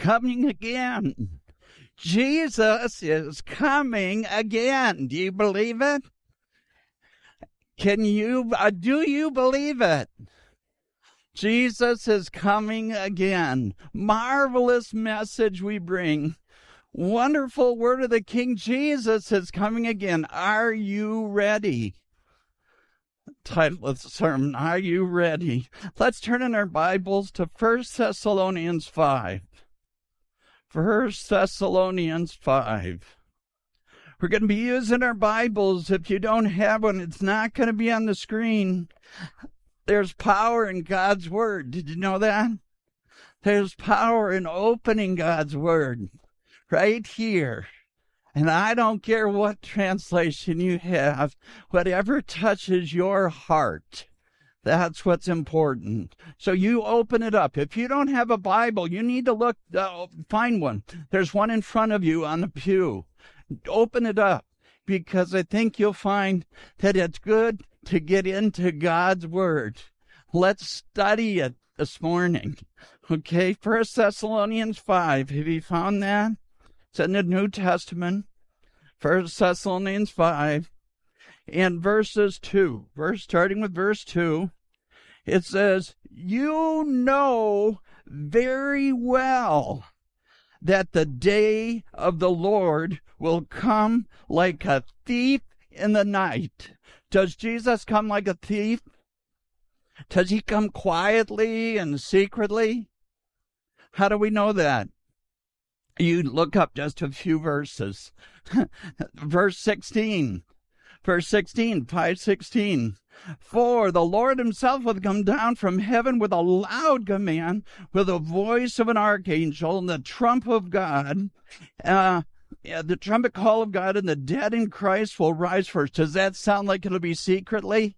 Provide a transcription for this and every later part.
coming again. Jesus is coming again. Do you believe it? Do you believe it? Jesus is coming again. Marvelous message we bring. Wonderful word of the King. Jesus is coming again. Are you ready? Title of the sermon, Are You Ready? Let's turn in our Bibles to 1 Thessalonians 5. 1 Thessalonians 5. We're going to be using our Bibles. If you don't have one, it's not going to be on the screen. There's power in God's Word. Did you know that? There's power in opening God's Word right here. And I don't care what translation you have, whatever touches your heart, that's what's important. So you open it up. If you don't have a Bible, you need to find one. There's one in front of you on the pew. Open it up, because I think you'll find that it's good to get into God's Word. Let's study it this morning. Okay, 1 Thessalonians 5. Have you found that? It's in the New Testament, 1 Thessalonians 5, and starting with verse 2, it says, "You know very well that the day of the Lord will come like a thief in the night." Does Jesus come like a thief? Does he come quietly and secretly? How do we know that? You look up just a few verses. Verse 16. Verse 16, 5:16. "For the Lord himself will come down from heaven with a loud command, with the voice of an archangel, and the trump of God. The trumpet call of God, and the dead in Christ will rise first." Does that sound like it'll be secretly?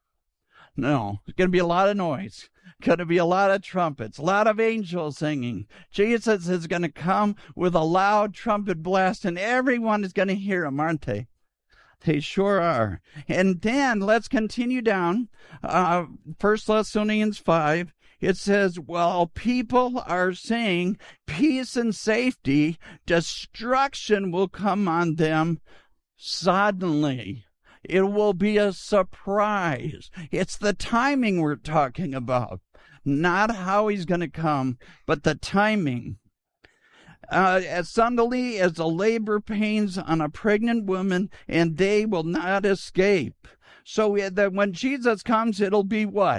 No. It's going to be a lot of noise. Going to be a lot of trumpets, a lot of angels singing. Jesus is going to come with a loud trumpet blast, and everyone is going to hear him, aren't they? They sure are. And then let's continue down. 1 Thessalonians 5, it says, "While people are saying peace and safety, destruction will come on them suddenly." It will be a surprise. It's the timing we're talking about. Not how he's going to come, but the timing. As suddenly as the labor pains on a pregnant woman, and they will not escape. So that when Jesus comes, it'll be what?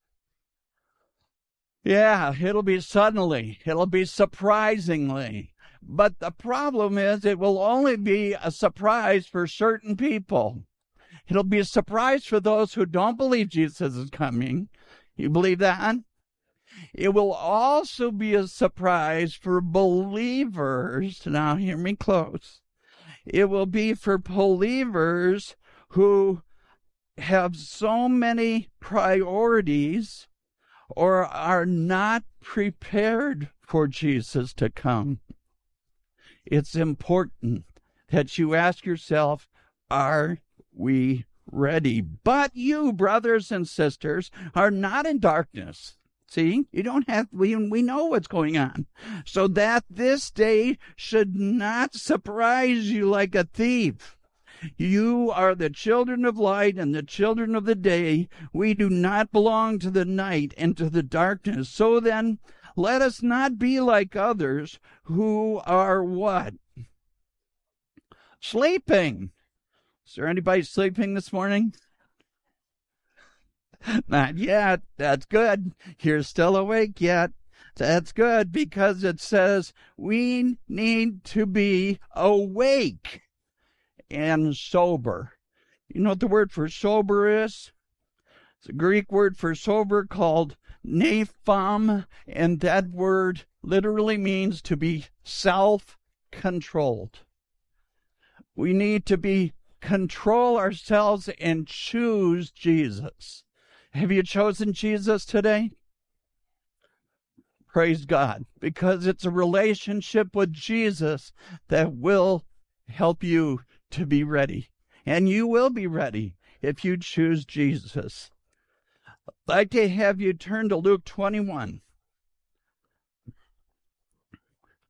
Yeah, it'll be suddenly. It'll be surprisingly. But the problem is it will only be a surprise for certain people. It'll be a surprise for those who don't believe Jesus is coming. You believe that? It will also be a surprise for believers. Now, hear me close. It will be for believers who have so many priorities or are not prepared for Jesus to come. It's important that you ask yourself, are we ready? But you, brothers and sisters, are not in darkness. See, you don't have, we know what's going on. So that this day should not surprise you like a thief. You are the children of light and the children of the day. We do not belong to the night and to the darkness. So then, let us not be like others who are what? Sleeping. Is there anybody sleeping this morning? Not yet. That's good. You're still awake yet. That's good, because it says we need to be awake and sober. You know what the word for sober is? It's a Greek word for sober called nepham, and that word literally means to be self-controlled. We need to control ourselves and choose Jesus. Have you chosen Jesus today? Praise God, because it's a relationship with Jesus that will help you to be ready. And you will be ready if you choose Jesus. I'd like to have you turn to Luke 21.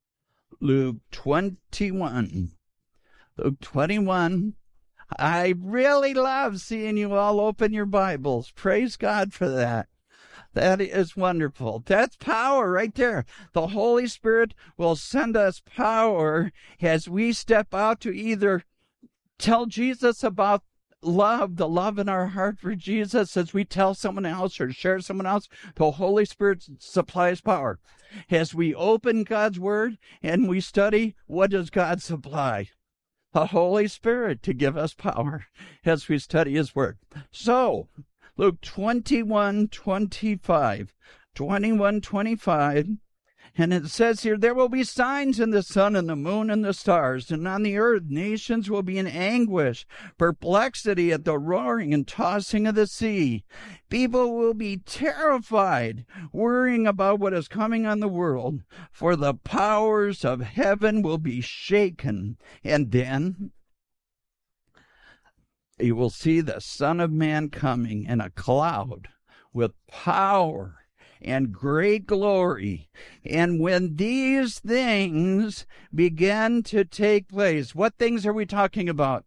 Luke 21. Luke 21. I really love seeing you all open your Bibles. Praise God for that. That is wonderful. That's power right there. The Holy Spirit will send us power as we step out to either tell Jesus about love, the love in our heart for Jesus, as we tell someone else or share someone else. The Holy Spirit supplies power. As we open God's Word and we study, what does God supply? The Holy Spirit to give us power as we study His Word. So, Luke 21:25, and it says here, there will be signs in the sun and the moon and the stars, and on the earth nations will be in anguish, perplexity at the roaring and tossing of the sea. People will be terrified, worrying about what is coming on the world, for the powers of heaven will be shaken. And then you will see the Son of Man coming in a cloud with power and great glory. And when these things begin to take place, what things are we talking about?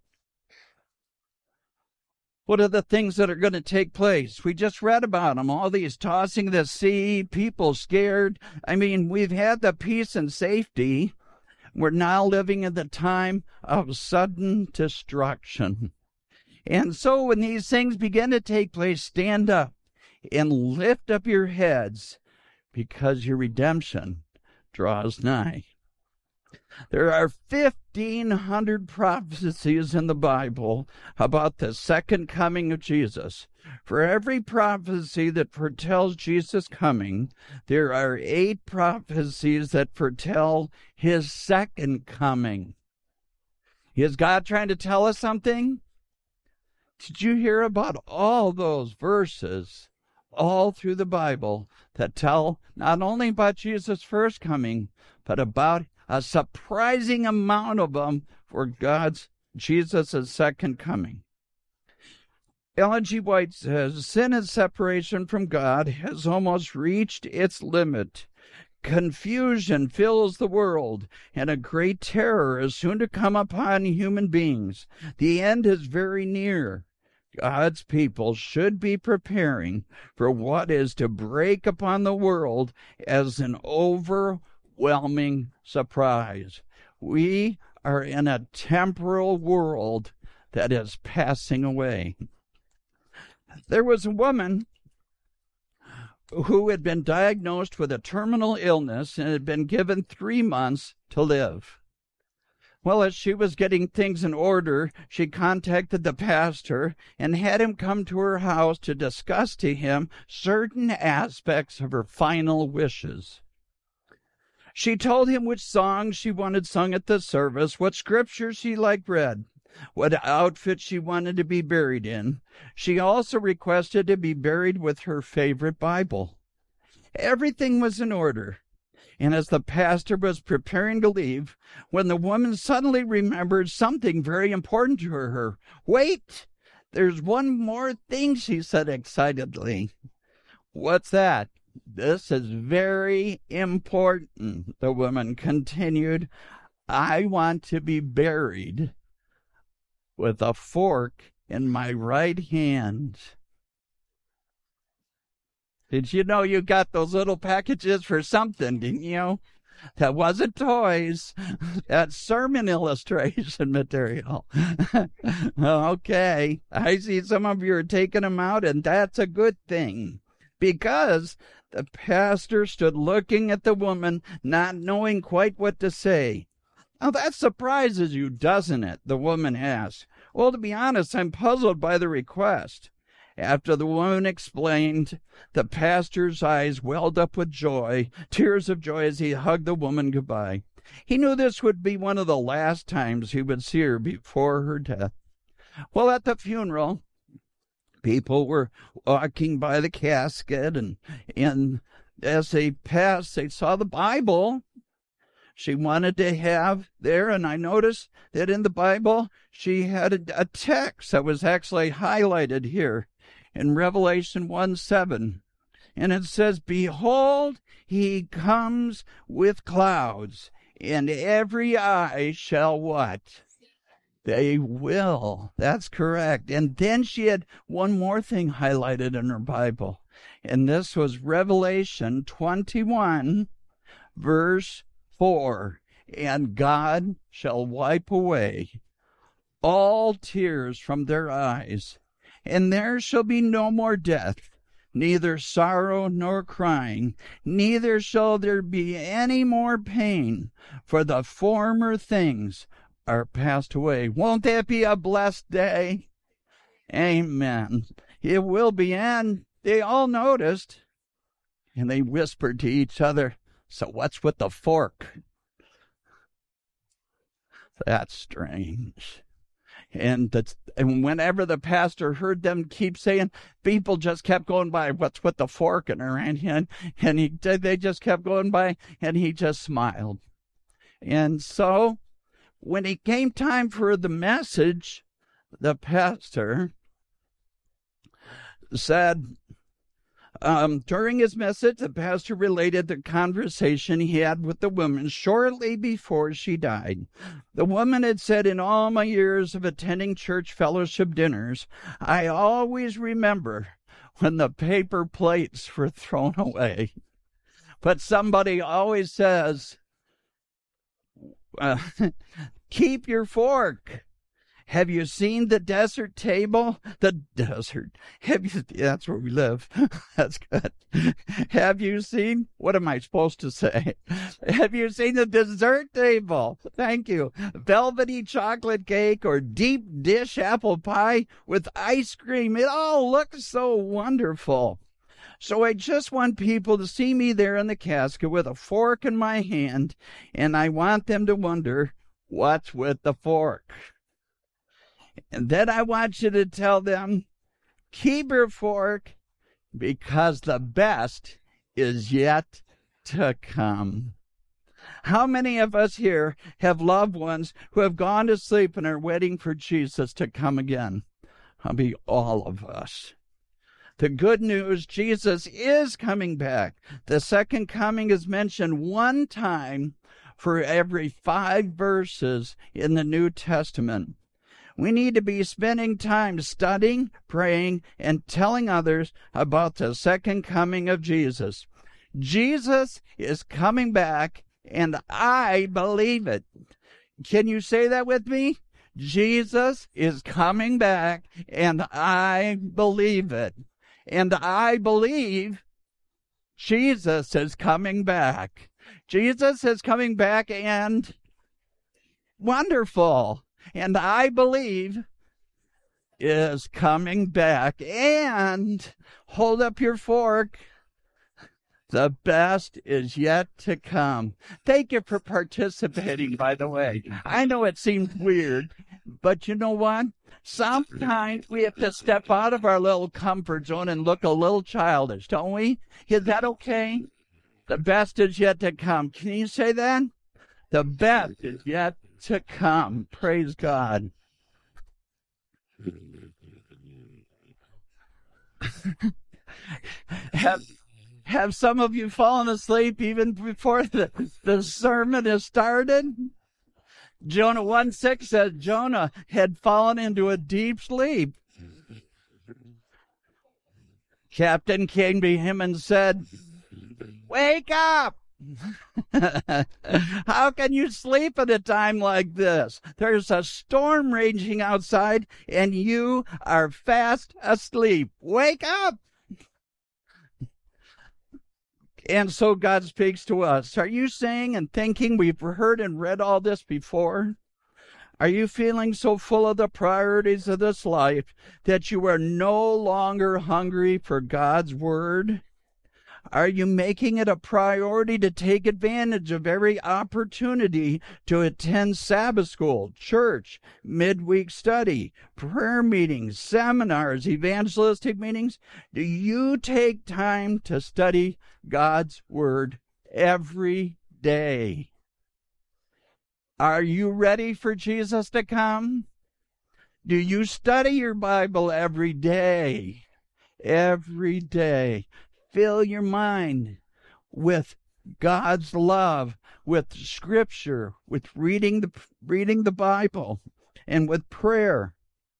What are the things that are going to take place? We just read about them. All these tossing the sea, people scared. I mean, we've had the peace and safety. We're now living in the time of sudden destruction. And so when these things begin to take place, stand up and lift up your heads, because your redemption draws nigh. There are 1,500 prophecies in the Bible about the second coming of Jesus. For every prophecy that foretells Jesus' coming, there are 8 prophecies that foretell His second coming. Is God trying to tell us something? Did you hear about all those verses all through the Bible that tell not only about Jesus' first coming, but about a surprising amount of them for Jesus' second coming? Ellen G. White says, sin and separation from God has almost reached its limit. Confusion fills the world, and a great terror is soon to come upon human beings. The end is very near. God's people should be preparing for what is to break upon the world as an overwhelming surprise. We are in a temporal world that is passing away. There was a woman who had been diagnosed with a terminal illness and had been given 3 months to live. Well, as she was getting things in order, she contacted the pastor and had him come to her house to discuss to him certain aspects of her final wishes. She told him which songs she wanted sung at the service, what scriptures she liked read, what outfit she wanted to be buried in. She also requested to be buried with her favorite Bible. Everything was in order. And as the pastor was preparing to leave, when the woman suddenly remembered something very important to her. Wait, there's one more thing, she said excitedly. What's that? This is very important, the woman continued. I want to be buried with a fork in my right hand. Did you know you got those little packages for something, didn't you? That wasn't toys. That's sermon illustration material. Okay. I see some of you are taking them out, and that's a good thing. Because the pastor stood looking at the woman, not knowing quite what to say. Now, that surprises you, doesn't it? The woman asked. Well, to be honest, I'm puzzled by the request. After the woman explained, the pastor's eyes welled up with joy, tears of joy as he hugged the woman goodbye. He knew this would be one of the last times he would see her before her death. Well, at the funeral, people were walking by the casket, and as they passed, they saw the Bible she wanted to have there, and I noticed that in the Bible she had a text that was actually highlighted here in Revelation 1:7, and it says, Behold, he comes with clouds, and every eye shall what? They will. That's correct. And then she had one more thing highlighted in her Bible. And this was Revelation 21, verse 4. And God shall wipe away all tears from their eyes, and there shall be no more death, neither sorrow nor crying, neither shall there be any more pain, for the former things are passed away. Won't that be a blessed day? Amen. It will be. And they all noticed, and they whispered to each other, so what's with the fork? That's strange. And whenever the pastor heard them keep saying, people just kept going by, what's with the fork in her hand? And they just kept going by, and he just smiled. And so when it came time for the message, the pastor said, during his message, the pastor related the conversation he had with the woman shortly before she died. The woman had said, in all my years of attending church fellowship dinners, I always remember when the paper plates were thrown away. But somebody always says, keep your fork. Have you seen the desert table? The desert. That's where we live. That's good. Have you seen, what am I supposed to say? Have you seen the dessert table? Thank you. Velvety chocolate cake or deep dish apple pie with ice cream. It all looks so wonderful. So I just want people to see me there in the casket with a fork in my hand, and I want them to wonder, what's with the fork? And then I want you to tell them, keep your fork, because the best is yet to come. How many of us here have loved ones who have gone to sleep and are waiting for Jesus to come again? I'll be all of us. The good news, Jesus is coming back. The second coming is mentioned one time for every 5 verses in the New Testament. We need to be spending time studying, praying, and telling others about the second coming of Jesus. Jesus is coming back, and I believe it. Can you say that with me? Jesus is coming back, and I believe it. And I believe Jesus is coming back. Jesus is coming back, and wonderful. And I believe is coming back. And hold up your fork. The best is yet to come. Thank you for participating, by the way. I know it seems weird, but you know what? Sometimes we have to step out of our little comfort zone and look a little childish, don't we? Is that okay? The best is yet to come. Can you say that? The best is yet to come. Praise God. Have some of you fallen asleep even before the sermon has started? Jonah 1:6 says Jonah had fallen into a deep sleep. Captain came to him and said, "Wake up! How can you sleep at a time like this? There's a storm raging outside, and you are fast asleep. Wake up!" And so God speaks to us. Are you saying and thinking we've heard and read all this before? Are you feeling so full of the priorities of this life that you are no longer hungry for God's word? Are you making it a priority to take advantage of every opportunity to attend Sabbath school, church, midweek study, prayer meetings, seminars, evangelistic meetings? Do you take time to study God's word every day? Are you ready for Jesus to come? Do you study your Bible every day? Every day. Fill your mind with God's love with Scripture, with reading the Bible, and with prayer.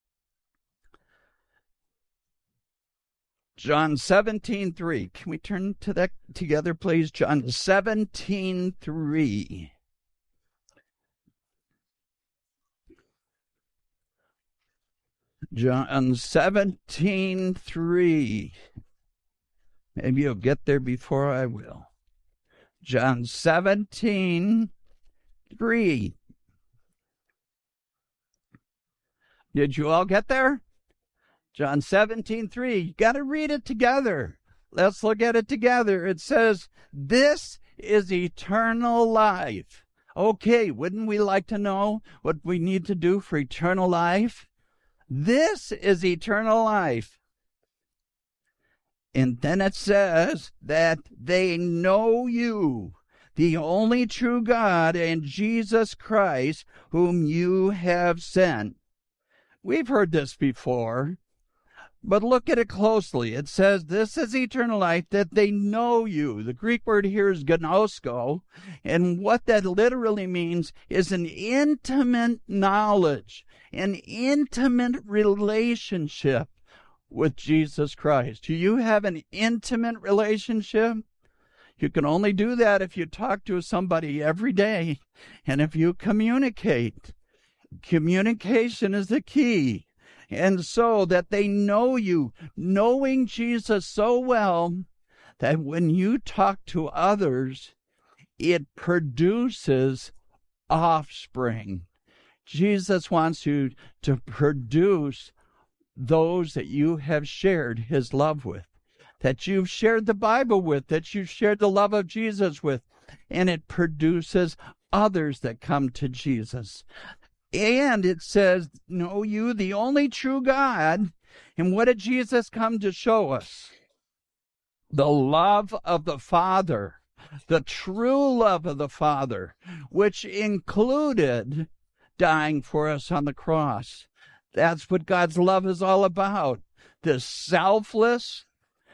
John 17:3. Can we turn to that together, please? John 17:3. John 17:3. Maybe you'll get there before I will. John 17:3. Did you all get there? John 17:3. You got to read it together. Let's look at it together. It says, "This is eternal life." Okay, wouldn't we like to know what we need to do for eternal life? This is eternal life. And then it says that they know you, the only true God, and Jesus Christ, whom you have sent. We've heard this before, but look at it closely. It says, this is eternal life, that they know you. The Greek word here is gnosko, and what that literally means is an intimate knowledge, an intimate relationship with Jesus Christ. Do you have an intimate relationship? You can only do that if you talk to somebody every day and if you communicate. Communication is the key. And so that they know you, knowing Jesus so well that when you talk to others, it produces offspring. Jesus wants you to produce those that you have shared his love with, that you've shared the Bible with, that you've shared the love of Jesus with, and it produces others that come to Jesus. And it says, know you, the only true God. And what did Jesus come to show us? The love of the Father, the true love of the Father, which included dying for us on the cross. That's what God's love is all about. This selfless,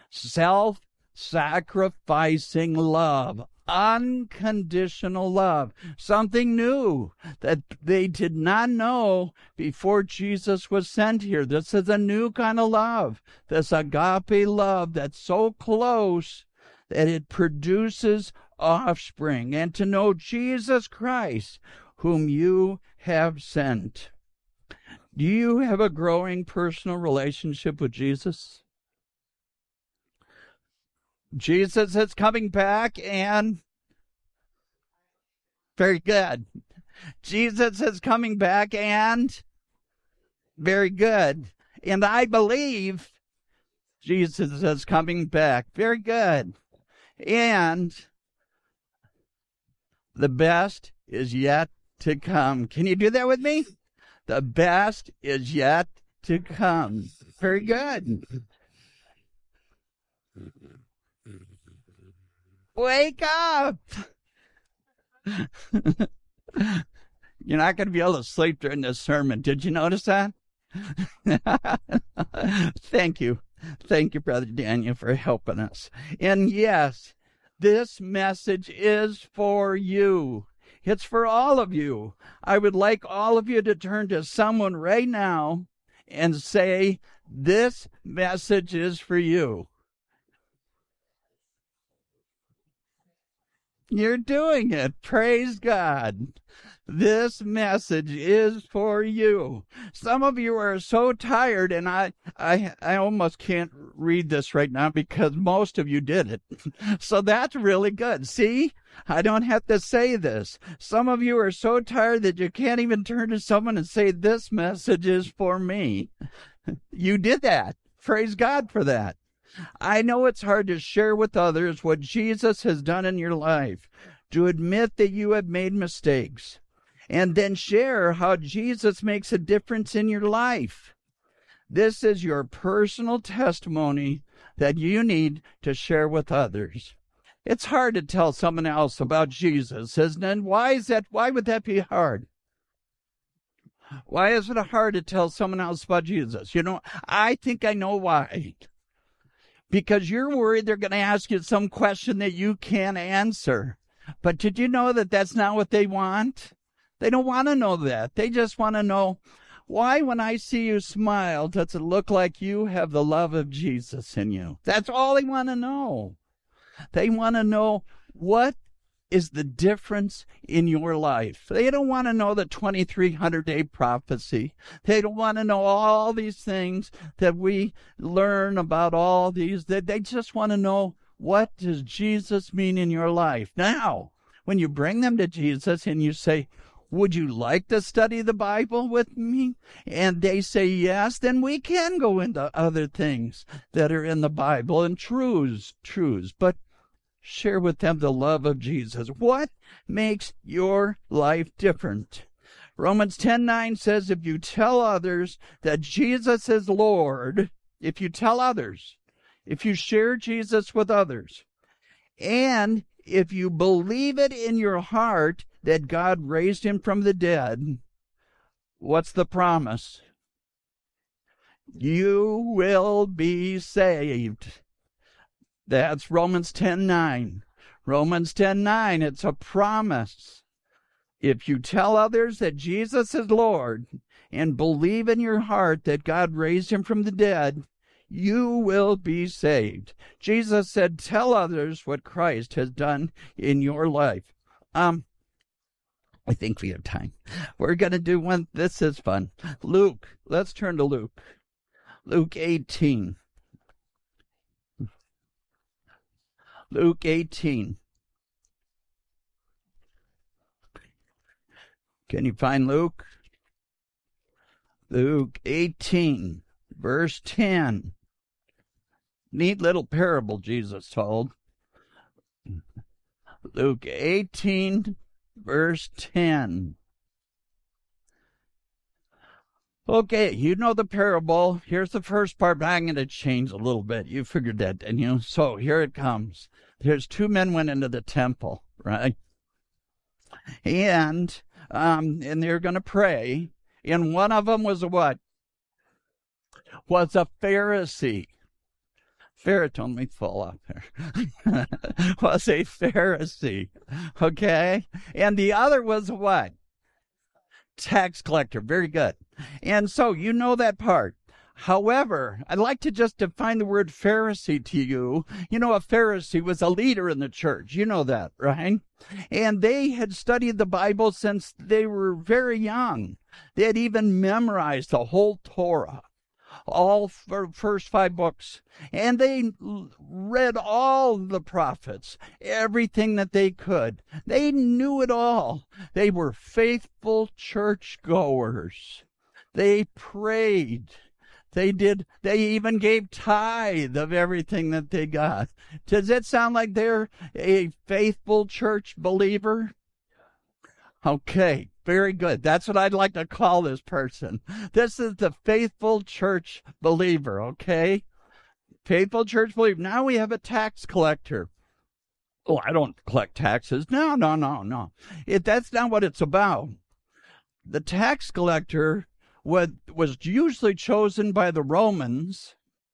self-sacrificing love. Unconditional love. Something new that they did not know before Jesus was sent here. This is a new kind of love. This agape love that's so close that it produces offspring. And to know Jesus Christ, whom you have sent. Do you have a growing personal relationship with Jesus? Jesus is coming back, and very good. Jesus is coming back, and very good. And I believe Jesus is coming back. Very good. And the best is yet to come. Can you do that with me? The best is yet to come. Very good. Wake up! You're not going to be able to sleep during this sermon. Did you notice that? Thank you. Thank you, Brother Daniel, for helping us. And yes, this message is for you. It's for all of you. I would like all of you to turn to someone right now and say, this message is for you. You're doing it. Praise God. This message is for you. Some of you are so tired, and I almost can't read this right now because most of you did it. So that's really good. See, I don't have to say this. Some of you are so tired that you can't even turn to someone and say, this message is for me. You did that. Praise God for that. I know it's hard to share with others what Jesus has done in your life, to admit that you have made mistakes, and then share how Jesus makes a difference in your life. This is your personal testimony that you need to share with others. It's hard to tell someone else about Jesus, isn't it? Why is that? Why would that be hard? Why is it hard to tell someone else about Jesus? You know, I think I know why. because you're worried they're going to ask you some question that you can't answer. But did you know that that's not what they want? They don't want to know that. They just want to know, why, when I see you smile, does it look like you have the love of Jesus in you? That's all they want to know. They want to know, what is the difference in your life? They don't want to know the 2300-day prophecy. They don't want to know all these things that we learn about all these. They just want to know, what does Jesus mean in your life? Now, when you bring them to Jesus and you say, would you like to study the Bible with me? And they say yes, then we can go into other things that are in the Bible and truths. But share with them the love of Jesus. What makes your life different? Romans 10:9 says, if you tell others that Jesus is Lord, if you tell others, if you share Jesus with others, and if you believe it in your heart that God raised him from the dead, what's the promise? You will be saved. That's Romans 10:9. Romans 10:9, it's a promise. If you tell others that Jesus is Lord and believe in your heart that God raised him from the dead, you will be saved. Jesus said, tell others what Christ has done in your life. I think we have time. We're going to do one. This is fun. Luke. Let's turn to Luke. Luke 18. Luke 18. Can you find Luke? Luke 18, verse 10. Neat little parable Jesus told. Luke 18, verse 10. Okay, you know the parable. Here's the first part, but I'm going to change a little bit. You figured that, didn't you? So here it comes. There's two men went into the temple, right? And they're going to pray. And one of them was a what? Was a Pharisee. Don't let me fall off there. Was a Pharisee. Okay? And the other was a what? Tax collector. Very good. And so you know that part. However, I'd like to just define the word Pharisee to you. You know, a Pharisee was a leader in the church. You know that, right? And they had studied the Bible since they were very young. They had even memorized the whole Torah, all first 5 books. And they read all the prophets, everything that they could. They knew it all. They were faithful churchgoers. They prayed. They even gave tithe of everything that they got. Does it sound like they're a faithful church believer? Okay, very good. That's what I'd like to call this person. This is the faithful church believer, okay? Faithful church believer. Now we have a tax collector. Oh, I don't collect taxes. No. That's not what it's about. The tax collector was usually chosen by the Romans,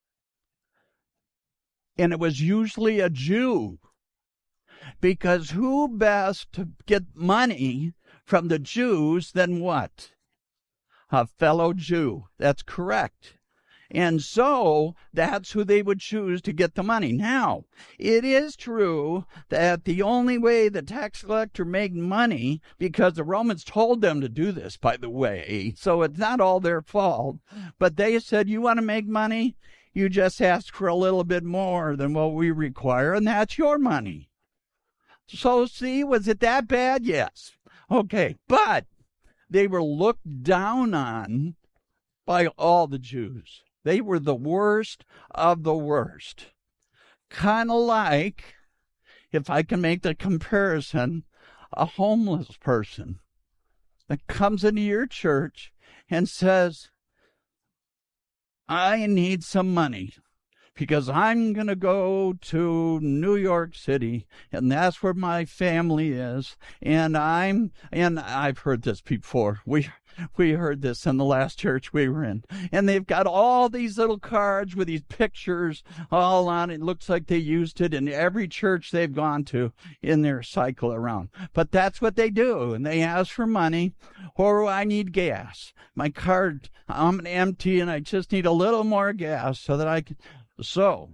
and it was usually a Jew, because who best to get money from the Jews than what? A fellow Jew. That's correct. And so that's who they would choose to get the money. Now, it is true that the only way the tax collector made money, because the Romans told them to do this, by the way, so it's not all their fault, but they said, you want to make money? You just ask for a little bit more than what we require, and that's your money. So see, was it that bad? Yes. Okay, but they were looked down on by all the Jews. They were the worst of the worst. Kind of like, if I can make the comparison, a homeless person that comes into your church and says, I need some money. because I'm going to go to New York City, and that's where my family is. And I've heard this before. We heard this in the last church we were in. And they've got all these little cards with these pictures all on it. It looks like they used it in every church they've gone to in their cycle around. But that's what they do. And they ask for money, or I need gas. My card, I'm empty, and I just need a little more gas so that I can. So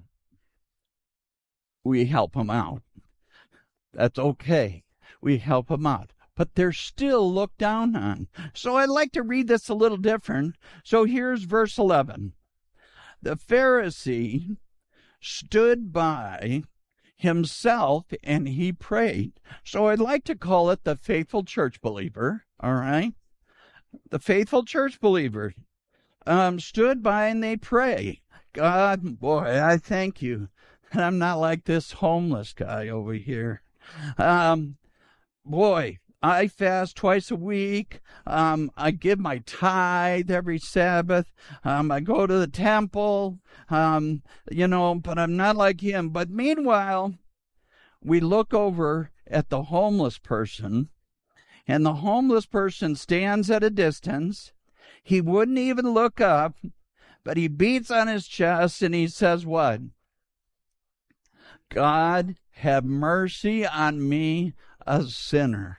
we help them out. That's okay. We help them out. But they're still looked down on. So I'd like to read this a little different. So here's verse 11. The Pharisee stood by himself and he prayed. So I'd like to call it the faithful church believer. All right? The faithful church believer stood by and they pray. God, boy, I thank you. And I'm not like this homeless guy over here. Boy, I fast twice a week. I give my tithe every Sabbath. I go to the temple, but I'm not like him. But meanwhile, we look over at the homeless person, and the homeless person stands at a distance. He wouldn't even look up, but he beats on his chest and he says what? God, have mercy on me, a sinner.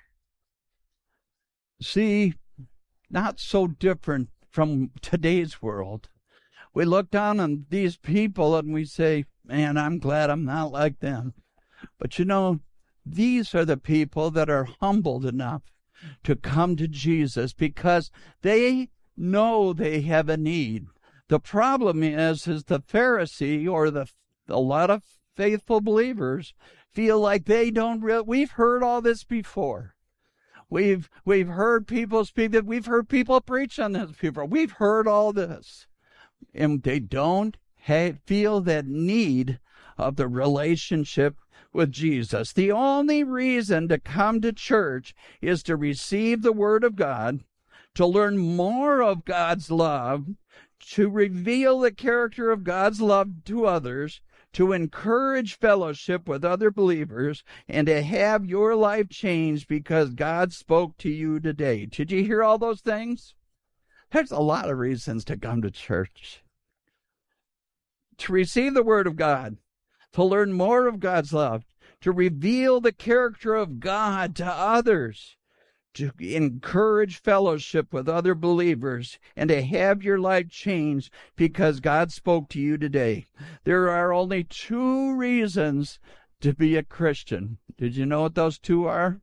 See, not so different from today's world. We look down on these people and we say, man, I'm glad I'm not like them. But these are the people that are humbled enough to come to Jesus because they know they have a need. The problem is the Pharisee or a lot of faithful believers feel like they don't we've heard all this before. We've heard people speak that we've heard people preach on this before. We've heard all this. And they don't feel that need of the relationship with Jesus. The only reason to come to church is to receive the Word of God, to learn more of God's love, to reveal the character of God's love to others, to encourage fellowship with other believers, and to have your life changed because God spoke to you today. Did you hear all those things? There's a lot of reasons to come to church. To receive the Word of God, to learn more of God's love, to reveal the character of God to others, to encourage fellowship with other believers, and to have your life changed because God spoke to you today. There are only 2 reasons to be a Christian. Did you know what those 2 are?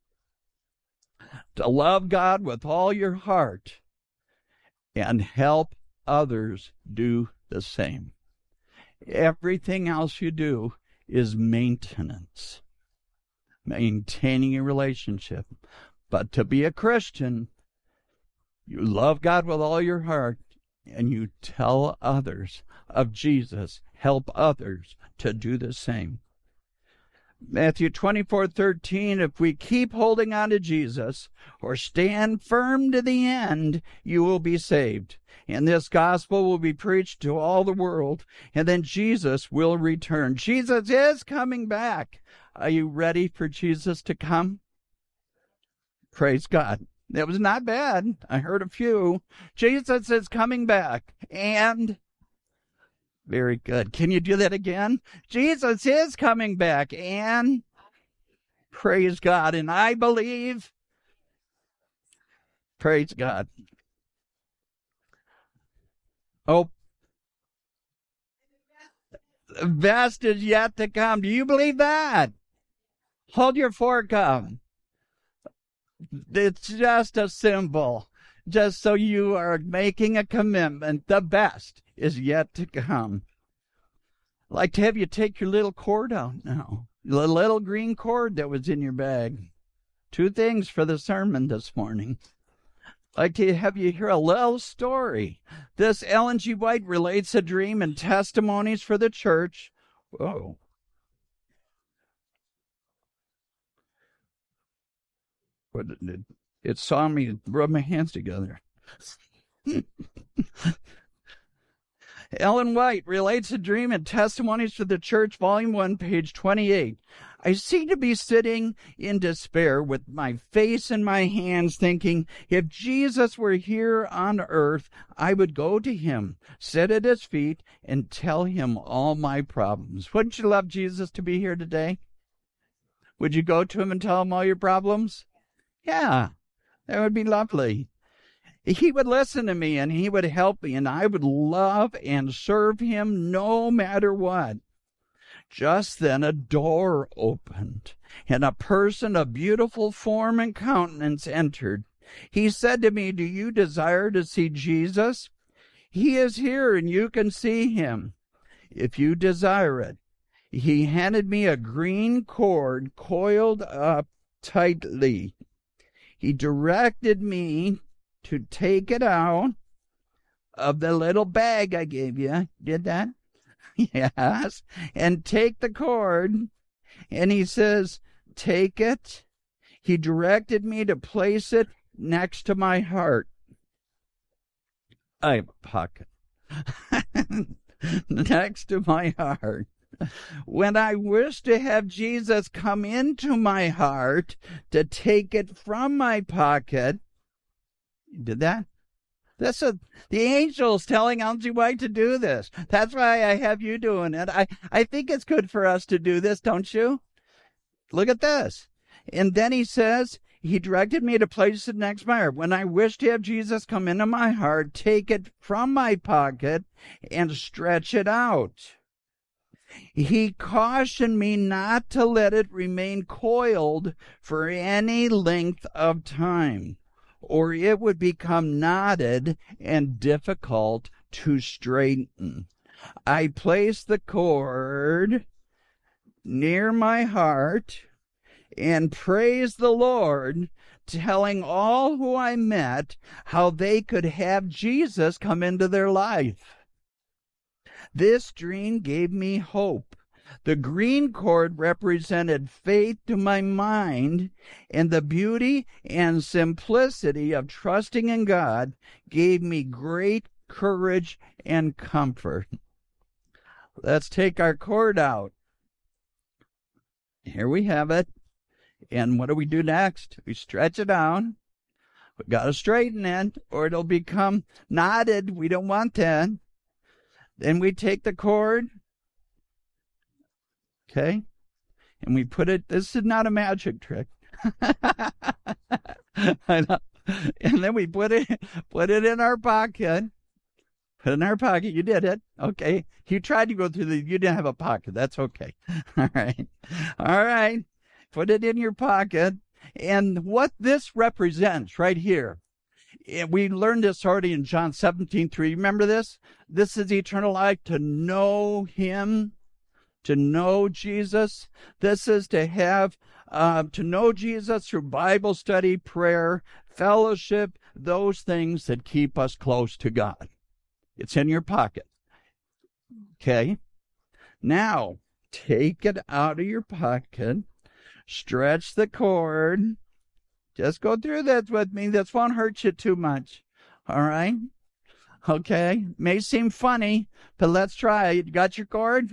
To love God with all your heart and help others do the same. Everything else you do is maintenance, maintaining a relationship. But to be a Christian, you love God with all your heart, and you tell others of Jesus, help others to do the same. Matthew 24:13, if we keep holding on to Jesus or stand firm to the end, you will be saved. And this gospel will be preached to all the world, and then Jesus will return. Jesus is coming back. Are you ready for Jesus to come? Praise God. It was not bad. I heard a few. Jesus is coming back. And very good. Can you do that again? Jesus is coming back. And praise God. And I believe. Praise God. Oh, the best is yet to come. Do you believe that? Hold your fork up. It's just a symbol, just so you are making a commitment. The best is yet to come. I'd like to have you take your little cord out now, the little green cord that was in your bag. 2 things for the sermon this morning. I'd like to have you hear a little story. This Ellen G. White relates a dream and testimonies for the church. Whoa. But it saw me rub my hands together. Ellen White relates a dream in Testimonies to the Church, Volume 1, page 28. I seem to be sitting in despair with my face in my hands, thinking, if Jesus were here on earth, I would go to him, sit at his feet, and tell him all my problems. Wouldn't you love Jesus to be here today? Would you go to him and tell him all your problems? Yeah, that would be lovely. He would listen to me and he would help me, and I would love and serve him no matter what. Just then a door opened, and a person of beautiful form and countenance entered. He said to me, do you desire to see Jesus? He is here, and you can see him, if you desire it. He handed me a green cord coiled up tightly. He directed me to take it out of the little bag I gave you. Did that? Yes. And take the cord. And he says, take it. He directed me to place it next to my heart. I have a pocket. Next to my heart. When I wish to have Jesus come into my heart to take it from my pocket, did that? The angel's telling Ellen G. White to do this. That's why I have you doing it. I think it's good for us to do this, don't you? Look at this. And then he says, he directed me to place it next to my heart. When I wish to have Jesus come into my heart, take it from my pocket and stretch it out. He cautioned me not to let it remain coiled for any length of time, or it would become knotted and difficult to straighten. I placed the cord near my heart and praised the Lord, telling all who I met how they could have Jesus come into their life. This dream gave me hope. The green cord represented faith to my mind, and the beauty and simplicity of trusting in God gave me great courage and comfort. Let's take our cord out. Here we have it. And what do we do next? We stretch it down. We've got to straighten it, or it'll become knotted. We don't want that. Then we take the cord, okay, and we put it, this is not a magic trick. And then we put it in our pocket. Put it in our pocket. You did it. Okay. You tried to go through you didn't have a pocket. That's okay. All right. All right. Put it in your pocket. And what this represents right here, we learned this already in John 17:3. Remember this? This is eternal life, to know him, to know Jesus. This is to have, to know Jesus through Bible study, prayer, fellowship, those things that keep us close to God. It's in your pocket. Okay? Now, take it out of your pocket, stretch the cord. Just go through that with me. This won't hurt you too much. All right? Okay? May seem funny, but let's try. You got your cord?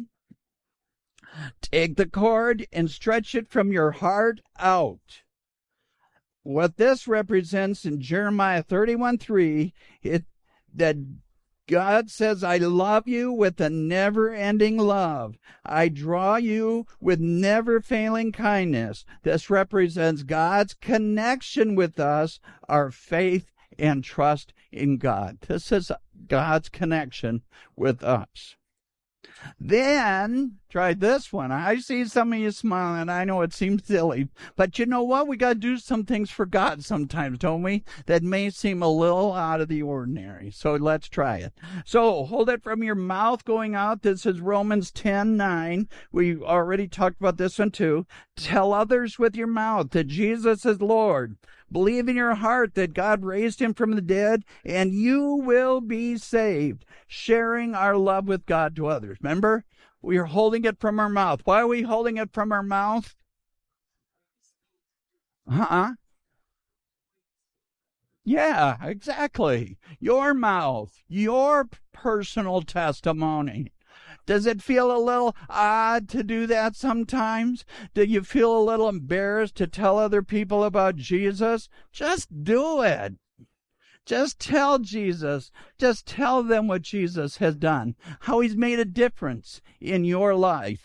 Take the cord and stretch it from your heart out. What this represents in Jeremiah 31:3, that God says, I love you with a never-ending love. I draw you with never-failing kindness. This represents God's connection with us, our faith and trust in God. This is God's connection with us. Then, try this one. I see some of you smiling. I know it seems silly, but you know what? We got to do some things for God sometimes, don't we? That may seem a little out of the ordinary. So let's try it. So hold it from your mouth going out. This is Romans 10:9. We already talked about this one too. Tell others with your mouth that Jesus is Lord. Believe in your heart that God raised him from the dead, and you will be saved, sharing our love with God to others. Remember, we are holding it from our mouth. Why are we holding it from our mouth? Yeah, exactly. Your mouth, your personal testimony. Does it feel a little odd to do that sometimes? Do you feel a little embarrassed to tell other people about Jesus? Just do it. Just tell Jesus. Just tell them what Jesus has done, how he's made a difference in your life.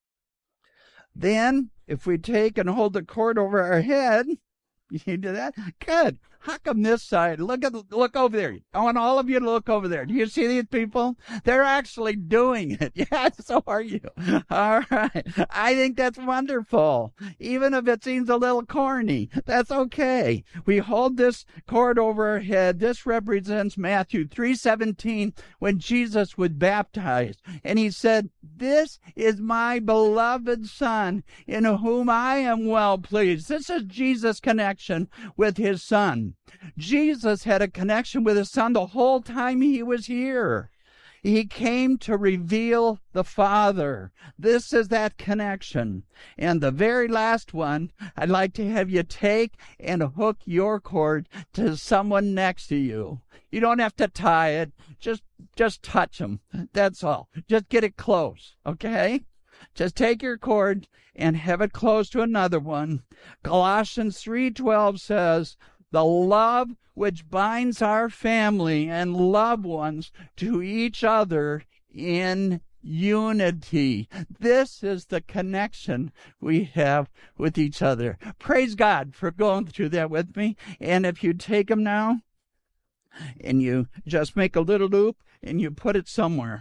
Then, if we take and hold the cord over our head, you do that? Good. How come this side? Look over there. I want all of you to look over there. Do you see these people? They're actually doing it. Yeah, so are you. All right. I think that's wonderful. Even if it seems a little corny, that's okay. We hold this cord over our head. This represents Matthew 3:17 when Jesus was baptized. And he said, "This is my beloved Son in whom I am well pleased." This is Jesus' connection with his Son. Jesus had a connection with his Son the whole time he was here. He came to reveal the Father. This is that connection. And the very last one, I'd like to have you take and hook your cord to someone next to you. You don't have to tie it. Just touch them. That's all. Just get it close, okay? Just take your cord and have it close to another one. Colossians 3:12 says, "The love which binds our family and loved ones to each other in unity." This is the connection we have with each other. Praise God for going through that with me. And if you take them now and you just make a little loop and you put it somewhere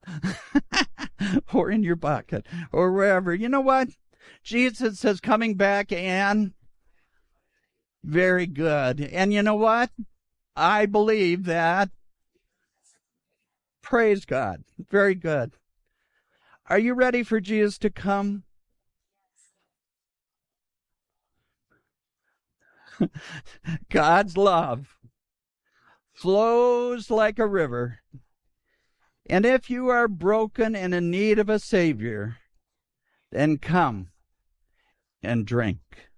or in your pocket or wherever, you know what? Jesus is coming back and very good. And you know what? I believe that. Praise God. Very good. Are you ready for Jesus to come? God's love flows like a river. And if you are broken and in need of a Savior, then come and drink.